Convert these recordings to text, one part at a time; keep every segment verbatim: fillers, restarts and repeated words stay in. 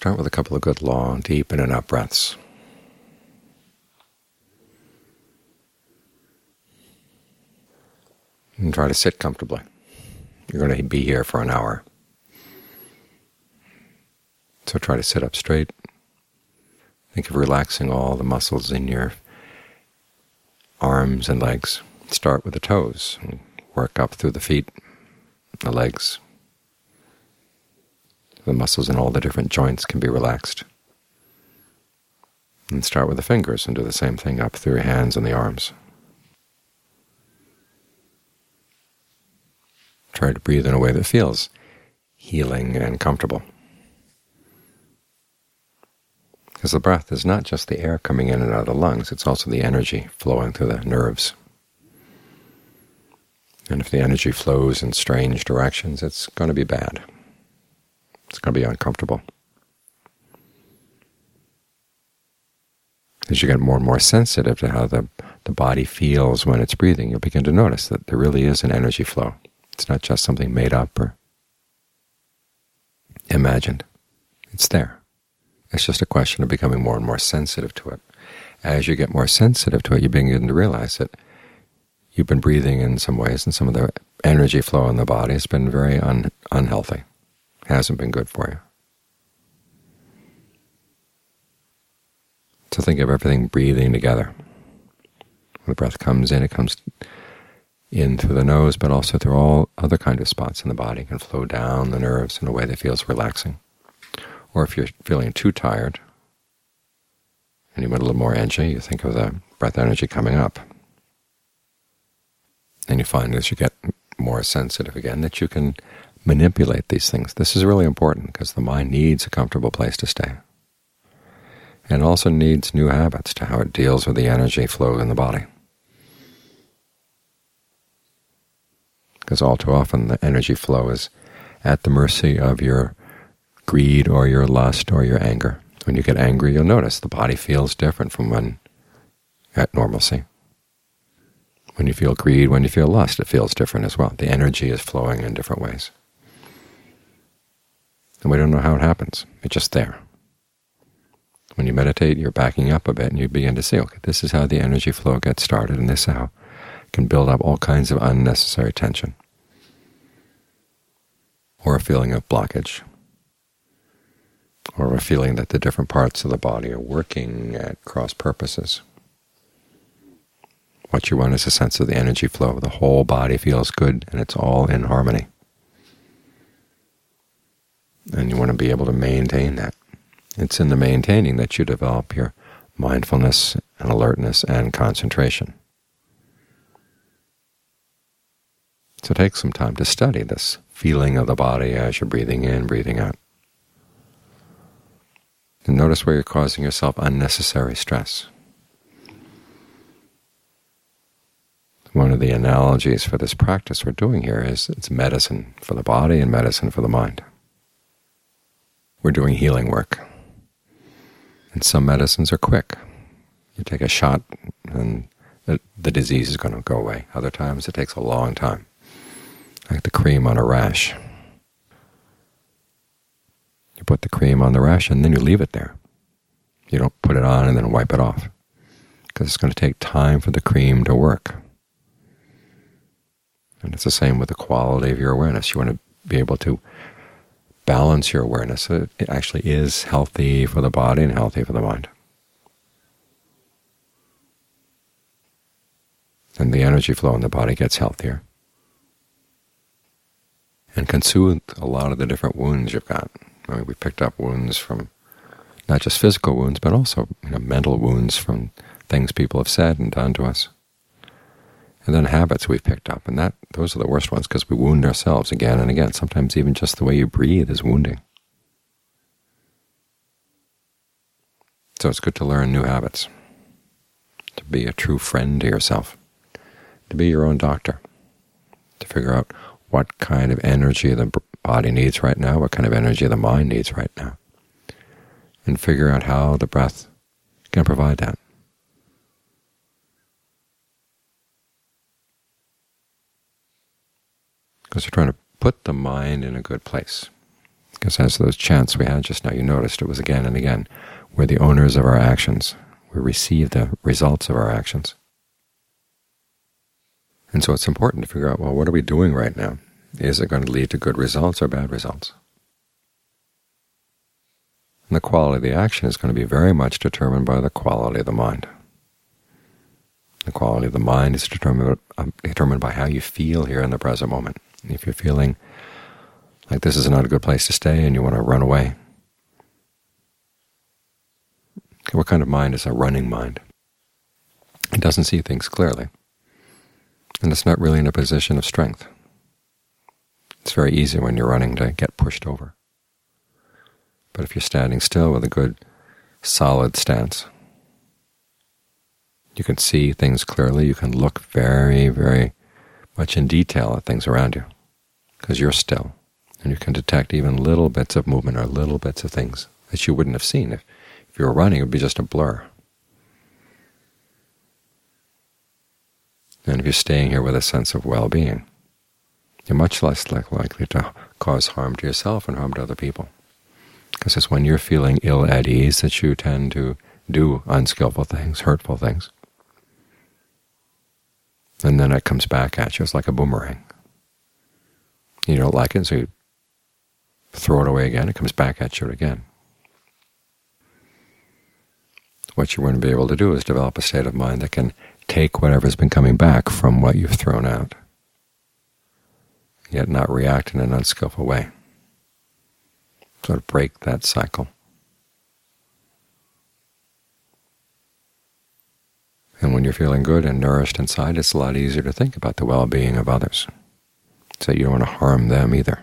Start with a couple of good long, deep in and out breaths. And try to sit comfortably. You're going to be here for an hour. So try to sit up straight. Think of relaxing all the muscles in your arms and legs. Start with the toes and work up through the feet, the legs. The muscles in all the different joints can be relaxed. And start with the fingers and do the same thing up through your hands and the arms. Try to breathe in a way that feels healing and comfortable. Because the breath is not just the air coming in and out of the lungs, it's also the energy flowing through the nerves. And if the energy flows in strange directions, it's going to be bad. It's going to be uncomfortable. As you get more and more sensitive to how the, the body feels when it's breathing, you'll begin to notice that there really is an energy flow. It's not just something made up or imagined. It's there. It's just a question of becoming more and more sensitive to it. As you get more sensitive to it, you begin to realize that you've been breathing in some ways, and some of the energy flow in the body has been very un unhealthy. Hasn't been good for you. So think of everything breathing together. When the breath comes in, it comes in through the nose, but also through all other kind of spots in the body. It can flow down the nerves in a way that feels relaxing. Or if you're feeling too tired and you want a little more energy, you think of the breath energy coming up. And you find as you get more sensitive again that you can manipulate these things. This is really important because the mind needs a comfortable place to stay. And also needs new habits to how it deals with the energy flow in the body. Because all too often the energy flow is at the mercy of your greed or your lust or your anger. When you get angry, you'll notice the body feels different from when at normalcy. When you feel greed, when you feel lust, it feels different as well. The energy is flowing in different ways. And we don't know how it happens. It's just there. When you meditate, you're backing up a bit, and you begin to see, okay, this is how the energy flow gets started, and this is how it can build up all kinds of unnecessary tension, or a feeling of blockage, or a feeling that the different parts of the body are working at cross purposes. What you want is a sense of the energy flow. The whole body feels good, and it's all in harmony. And you want to be able to maintain that. It's in the maintaining that you develop your mindfulness and alertness and concentration. So take some time to study this feeling of the body as you're breathing in, breathing out. And notice where you're causing yourself unnecessary stress. One of the analogies for this practice we're doing here is it's medicine for the body and medicine for the mind. We're doing healing work. And some medicines are quick. You take a shot and the, the disease is going to go away. Other times it takes a long time, like the cream on a rash. You put the cream on the rash and then you leave it there. You don't put it on and then wipe it off, because it's going to take time for the cream to work. And it's the same with the quality of your awareness. You want to be able to balance your awareness so that it actually is healthy for the body and healthy for the mind. And the energy flow in the body gets healthier and can soothe a lot of the different wounds you've got. I mean, we picked up wounds from not just physical wounds, but also you know, mental wounds from things people have said and done to us. And then habits we've picked up, and that those are the worst ones because we wound ourselves again and again. Sometimes even just the way you breathe is wounding. So it's good to learn new habits, to be a true friend to yourself, to be your own doctor, to figure out what kind of energy the body needs right now, what kind of energy the mind needs right now, and figure out how the breath can provide that. Because we're trying to put the mind in a good place. Because as those chants we had just now, you noticed it was again and again. We're the owners of our actions. We receive the results of our actions. And so it's important to figure out, well, what are we doing right now? Is it going to lead to good results or bad results? And the quality of the action is going to be very much determined by the quality of the mind. The quality of the mind is determined, uh, determined by how you feel here in the present moment. If you're feeling like this is not a good place to stay and you want to run away, okay, what kind of mind is a running mind? It doesn't see things clearly, and it's not really in a position of strength. It's very easy when you're running to get pushed over. But if you're standing still with a good, solid stance, you can see things clearly. You can look very, very much in detail at things around you because you're still, and you can detect even little bits of movement or little bits of things that you wouldn't have seen. If, if you were running, it would be just a blur. And if you're staying here with a sense of well-being, you're much less likely to cause harm to yourself and harm to other people. Because it's when you're feeling ill at ease that you tend to do unskillful things, hurtful things. And then it comes back at you. It's like a boomerang. You don't like it, so you throw it away again. It comes back at you again. What you want to be able to do is develop a state of mind that can take whatever's been coming back from what you've thrown out, yet not react in an unskillful way. Sort of break that cycle. And when you're feeling good and nourished inside, it's a lot easier to think about the well-being of others, so you don't want to harm them either.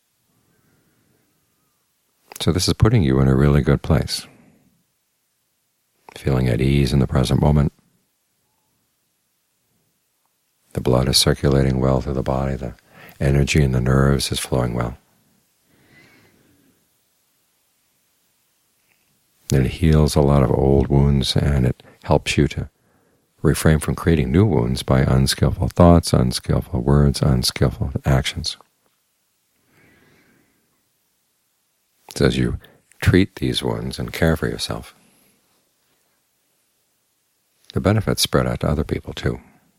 So this is putting you in a really good place, feeling at ease in the present moment. The blood is circulating well through the body, the energy in the nerves is flowing well. And it heals a lot of old wounds, and it helps you to refrain from creating new wounds by unskillful thoughts, unskillful words, unskillful actions. So as you treat these wounds and care for yourself, the benefits spread out to other people too.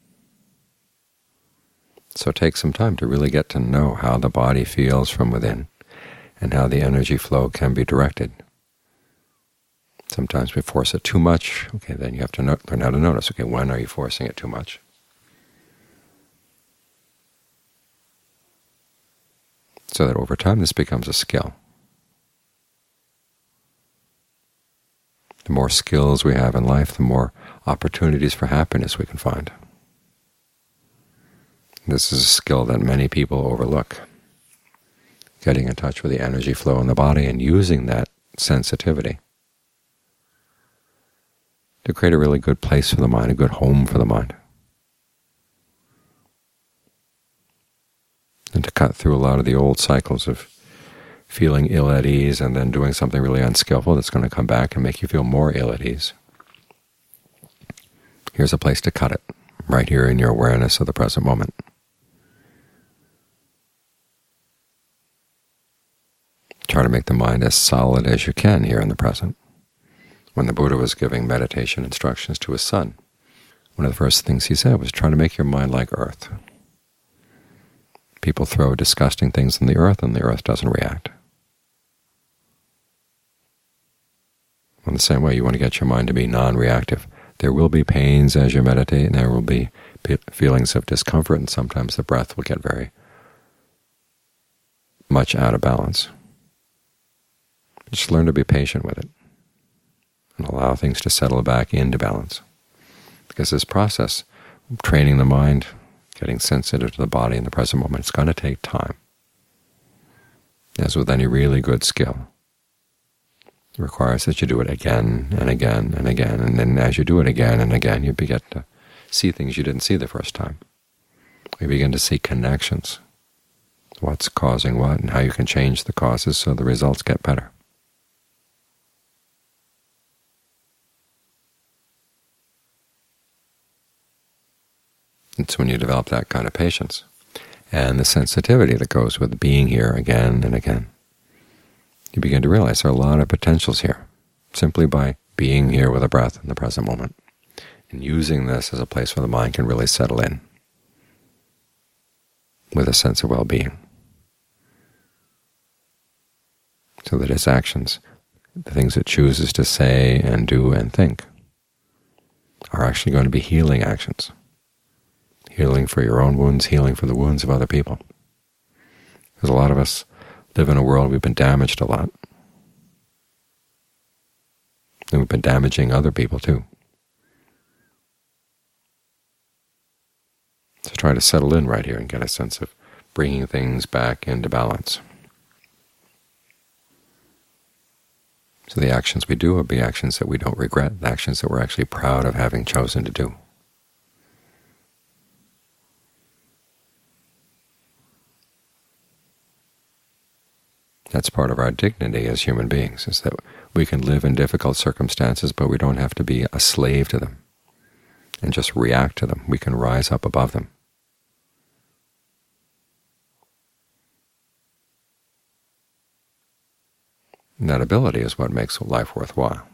So take some time to really get to know how the body feels from within and how the energy flow can be directed. Sometimes we force it too much. Okay, then you have to learn how to notice, okay, when are you forcing it too much? So that over time this becomes a skill. The more skills we have in life, the more opportunities for happiness we can find. This is a skill that many people overlook, getting in touch with the energy flow in the body and using that sensitivity to create a really good place for the mind, a good home for the mind, and to cut through a lot of the old cycles of feeling ill at ease and then doing something really unskillful that's going to come back and make you feel more ill at ease. Here's a place to cut it, right here in your awareness of the present moment. Try to make the mind as solid as you can here in the present. When the Buddha was giving meditation instructions to his son, one of the first things he said was try to make your mind like earth. People throw disgusting things in the earth and the earth doesn't react. In the same way, you want to get your mind to be non-reactive. There will be pains as you meditate, and there will be feelings of discomfort, and sometimes the breath will get very much out of balance. Just learn to be patient with it and allow things to settle back into balance. Because this process, training the mind, getting sensitive to the body in the present moment, it's going to take time. As with any really good skill, it requires that you do it again and again and again, and then as you do it again and again, you begin to see things you didn't see the first time. You begin to see connections, what's causing what, and how you can change the causes so the results get better. It's when you develop that kind of patience and the sensitivity that goes with being here again and again, you begin to realize there are a lot of potentials here, simply by being here with a breath in the present moment, and using this as a place where the mind can really settle in with a sense of well-being, so that its actions, the things it chooses to say and do and think, are actually going to be healing actions. Healing for your own wounds, healing for the wounds of other people. Because a lot of us live in a world we've been damaged a lot, and we've been damaging other people too. So try to settle in right here and get a sense of bringing things back into balance. So the actions we do will be actions that we don't regret, the actions that we're actually proud of having chosen to do. That's part of our dignity as human beings, is that we can live in difficult circumstances, but we don't have to be a slave to them and just react to them. We can rise up above them. And that ability is what makes life worthwhile.